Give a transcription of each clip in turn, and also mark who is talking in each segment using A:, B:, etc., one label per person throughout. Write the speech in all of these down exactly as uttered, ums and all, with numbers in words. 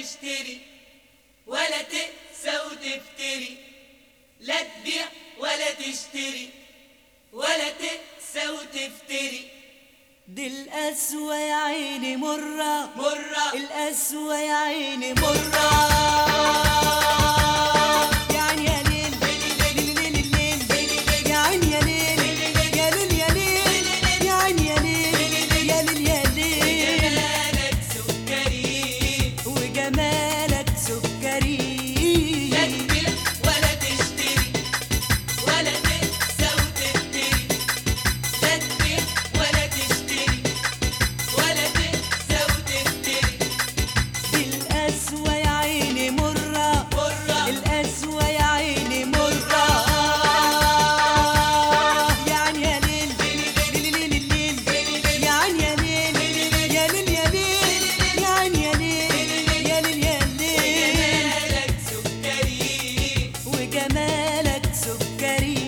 A: تشتري ولا تقسى وتفتري، لا تبيع ولا تشتري ولا تقسى وتفتري.
B: دي القسوة يا عيني مرة
A: مرة،
B: القسوة يا عيني مرة. يعني يا ليل ليل ليل ليل، يا عيني يا ليل يا ليل يا ليل، يا عيني يا ليل يا ليل يا ليل.
A: جمالك سكري
B: وجمالك سكري،
A: لا تبيع ولا تشتري ولا تقسى وتفتري، لا تبيع ولا تشتري ولا تقسى وتفتري.
B: دي القسوة يا عيني مرة
A: مرة،
B: القسوة يا عيني مرة. يعني يا ليل ليل ليل ليل، يا عيني يا ليل يا ليل يا ليل، يا عيني يا ليل يا ليل يا ليل.
A: جمالك سكري
B: وجمالك سكري.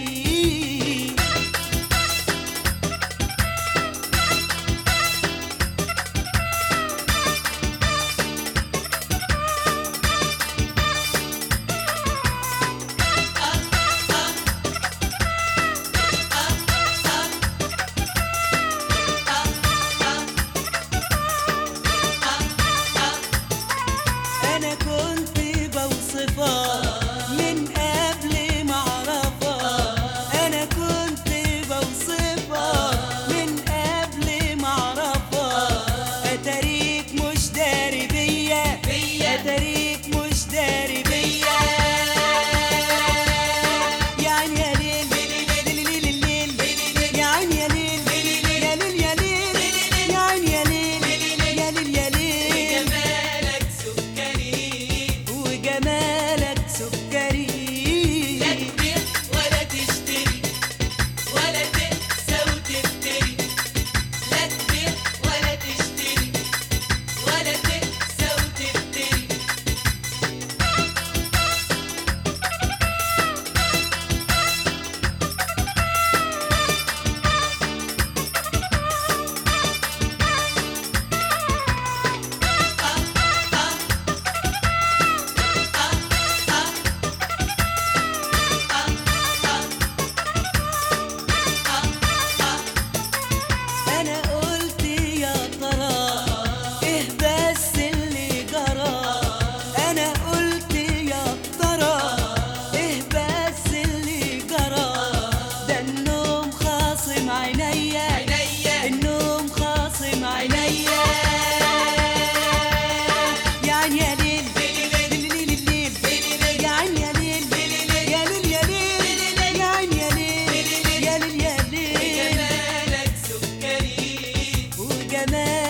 B: أنا كنت بوصفها من قبل ما أعرفها، أنا كنت بوصفها من قبل ما أعرفها. أتاريك مش داري بيا،
A: بيا.
B: أتاريك مش داري بيا. يعني يا ليل ليل ليل ليل، يا عيني يا ليل يا ليل يا ليل، يا عيني يا ليل يا ليل يا ليل.
A: جمالك سكري
B: وجمالك سكري.
A: لا تبيع ولا تشتري ولا تقسى وتفتري، لا تبيع ولا تشتري ولا تقسى وتفتري.
B: أنا قلت يا ترى إيه بس اللي جرى، أنا قلت يا ترى إيه بس اللي جرى. ده النوم خاصم عينيا،
A: عينيا
B: النوم خاصم عينيا. يا عيني يا ليل ليل ليل ليل، يا عيني يا ليل يا ليل يا ليل، يا عيني يا ليل يا ليل يا ليل.
A: جمالك سكري
B: وجمال